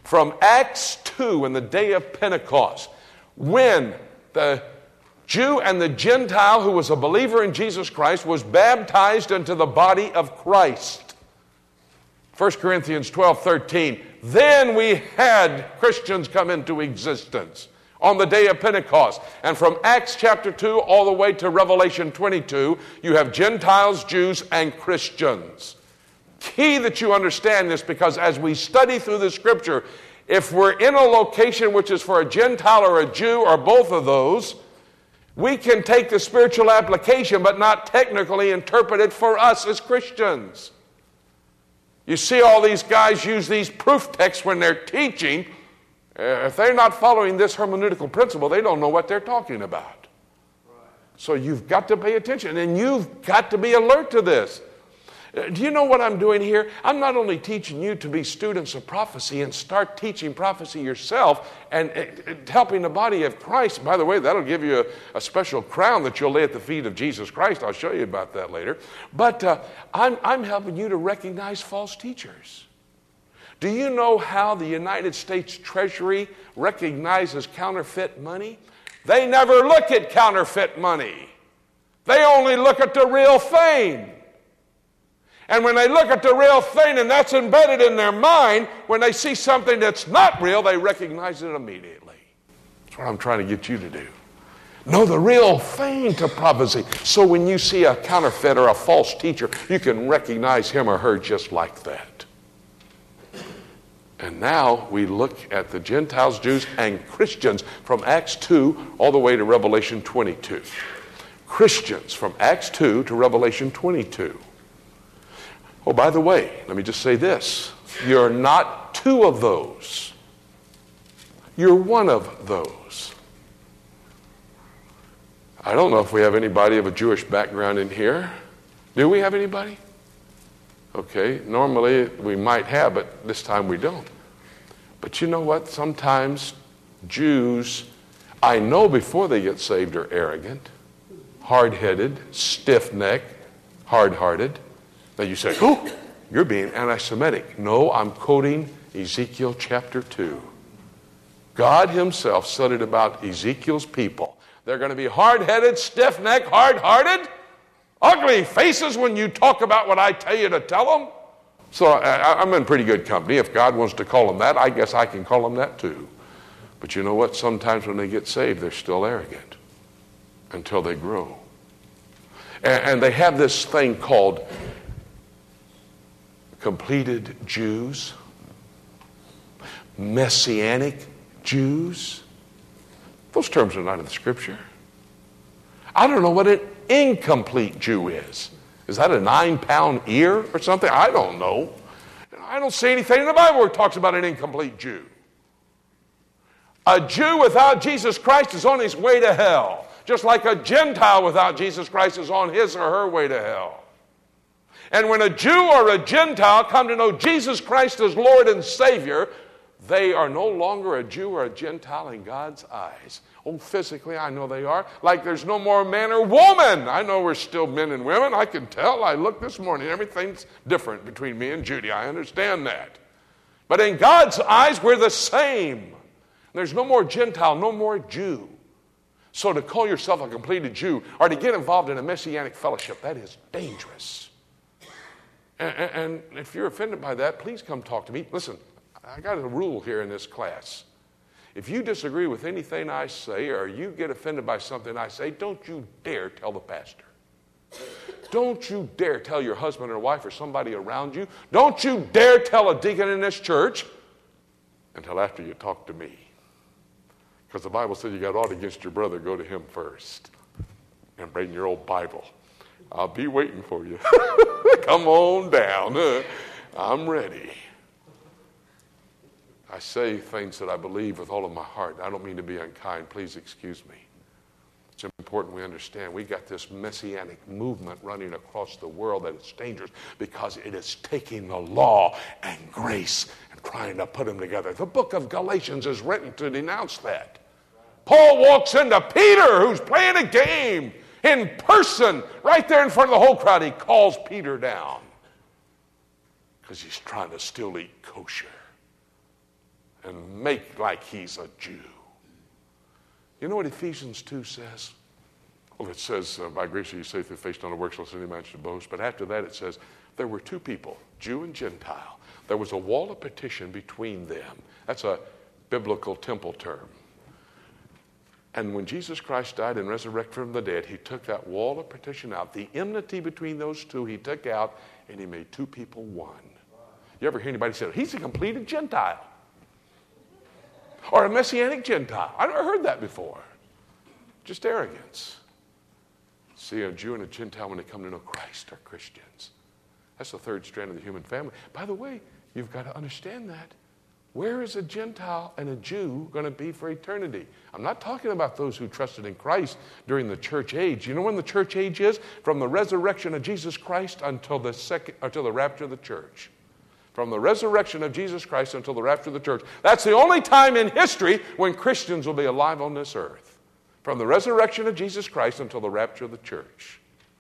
from Acts 2 in the day of Pentecost, when the Jew and the Gentile who was a believer in Jesus Christ was baptized into the body of Christ. 1 Corinthians 12:13. Then we had Christians come into existence on the day of Pentecost. And from Acts chapter 2 all the way to Revelation 22, you have Gentiles, Jews, and Christians. Key that you understand this, because as we study through the Scripture, if we're in a location which is for a Gentile or a Jew or both of those, we can take the spiritual application but not technically interpret it for us as Christians. You see all these guys use these proof texts when they're teaching. If they're not following this hermeneutical principle, they don't know what they're talking about. So you've got to pay attention, and you've got to be alert to this. Do you know what I'm doing here? I'm not only teaching you to be students of prophecy and start teaching prophecy yourself and helping the body of Christ. By the way, that'll give you a special crown that you'll lay at the feet of Jesus Christ. I'll show you about that later. But I'm helping you to recognize false teachers. Do you know how the United States Treasury recognizes counterfeit money? They never look at counterfeit money. They only look at the real thing. And when they look at the real thing and that's embedded in their mind, when they see something that's not real, they recognize it immediately. That's what I'm trying to get you to do. Know the real thing to prophecy. So when you see a counterfeit or a false teacher, you can recognize him or her just like that. And now we look at the Gentiles, Jews, and Christians from Acts 2 all the way to Revelation 22. Christians from Acts 2 to Revelation 22. Oh, by the way, let me just say this. You're not two of those. You're one of those. I don't know if we have anybody of a Jewish background in here. Do we have anybody? Okay, normally we might have, but this time we don't. But you know what? Sometimes Jews, I know before they get saved, are arrogant, hard-headed, stiff-necked, hard-hearted. Now you say, oh, you're being anti-Semitic. No, I'm quoting Ezekiel chapter 2. God himself said it about Ezekiel's people. They're going to be hard-headed, stiff-necked, hard-hearted, ugly faces when you talk about what I tell you to tell them. So I'm in pretty good company. If God wants to call them that, I guess I can call them that too. But you know what? Sometimes when they get saved, they're still arrogant until they grow. And they have this thing called completed Jews, Messianic Jews. Those terms are not in the Scripture. I don't know what an incomplete Jew is. Is that a 9-pound ear or something? I don't know. I don't see anything in the Bible where it talks about an incomplete Jew. A Jew without Jesus Christ is on his way to hell, just like a Gentile without Jesus Christ is on his or her way to hell. And when a Jew or a Gentile come to know Jesus Christ as Lord and Savior, they are no longer a Jew or a Gentile in God's eyes. Oh, physically, I know they are. Like there's no more man or woman. I know we're still men and women. I can tell. I looked this morning. Everything's different between me and Judy. I understand that. But in God's eyes, we're the same. There's no more Gentile, no more Jew. So to call yourself a completed Jew or to get involved in a Messianic fellowship, that is dangerous. And if you're offended by that, please come talk to me. Listen, I got a rule here in this class. If you disagree with anything I say or you get offended by something I say, don't you dare tell the pastor. Don't you dare tell your husband or wife or somebody around you. Don't you dare tell a deacon in this church until after you talk to me. Because the Bible said you got aught against your brother, go to him first. And bring your old Bible. I'll be waiting for you. Come on down. I'm ready. I say things that I believe with all of my heart. I don't mean to be unkind. Please excuse me. It's important we understand we got this messianic movement running across the world that is dangerous because it is taking the law and grace and trying to put them together. The book of Galatians is written to denounce that. Paul walks into Peter, who's playing a game, in person, right there in front of the whole crowd. He calls Peter down because he's trying to still eat kosher. and make like he's a Jew. You know what Ephesians 2 says? Well, it says, by grace are you saved through faith, not of works, lest any man should boast. But after that it says, there were two people, Jew and Gentile. There was a wall of partition between them. That's a biblical temple term. And when Jesus Christ died and resurrected from the dead, he took that wall of partition out. The enmity between those two he took out, and he made two people one. You ever hear anybody say, he's a completed Gentile? Or a Messianic Gentile? I've never heard that before. Just arrogance. See, a Jew and a Gentile, when they come to know Christ, are Christians. That's the third strand of the human family. By the way, you've got to understand that. Where is a Gentile and a Jew going to be for eternity? I'm not talking about those who trusted in Christ during the church age. You know when the church age is? From the resurrection of Jesus Christ until the rapture of the church. From the resurrection of Jesus Christ until the rapture of the church. That's the only time in history when Christians will be alive on this earth. From the resurrection of Jesus Christ until the rapture of the church.